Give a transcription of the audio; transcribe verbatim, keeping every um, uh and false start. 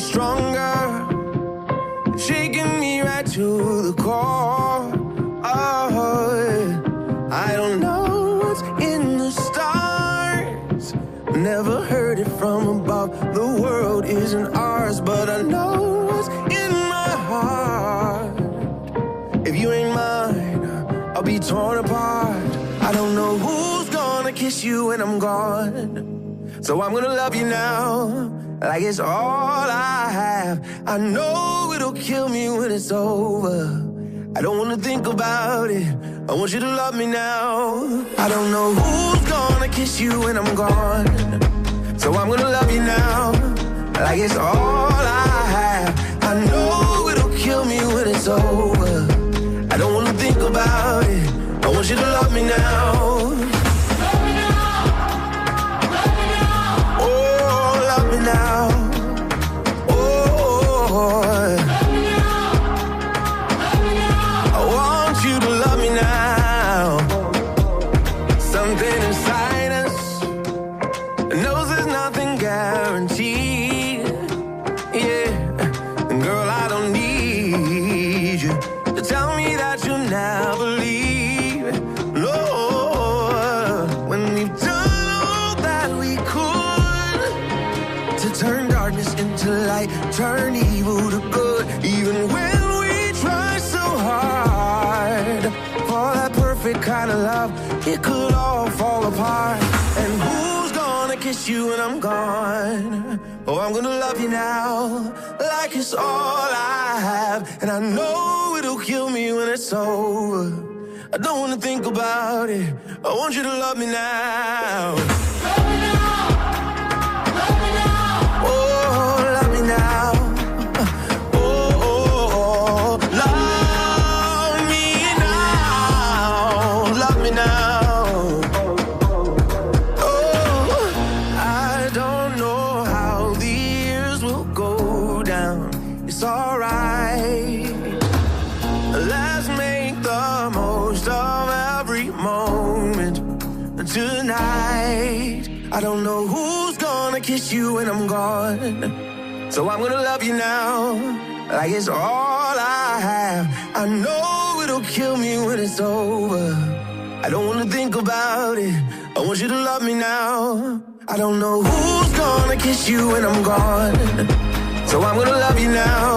stronger, shaking me right to the core. Oh, yeah. I don't know what's in the stars, never heard it from above. The world isn't ours, but I know what's in my heart. If you ain't mine, I'll be torn apart. I don't know who's gonna kiss you when I'm gone, so I'm gonna love you now, like it's all I have. I know it'll kill me when it's over. I don't wanna think about it, I want you to love me now. I don't know who's gonna kiss you when I'm gone, so I'm gonna love you now, like it's all I have. I know it'll kill me when it's over. I don't wanna think about it, I want you to love me now. Love me now, love me now. Oh, love me now. Oh, love me now, love me now. I want you to love me now. Something inside us knows there's nothing guaranteed. Yeah, and girl, I don't need you to tell me that you never leave. No, when we've done all that we could to turn darkness into light, turn evil to good, even when we try so hard for that perfect kind of love, it could all fall apart. And who's gonna kiss you when I'm gone? Oh, I'm gonna love you now, like it's all I have. And I know it'll kill me when it's over. I don't wanna think about it, I want you to love me now. Love me now, love me now. Oh, love me now. Oh, oh, oh, love me now. Love me now. Oh, I don't know how the years will go down. It's alright. Let's make the most of every moment tonight. I don't know who's gonna kiss you when I'm gone, so I'm gonna love you now, like it's all I have. I know it'll kill me when it's over. I don't wanna think about it, I want you to love me now. I don't know who's gonna kiss you when I'm gone, so I'm gonna love you now,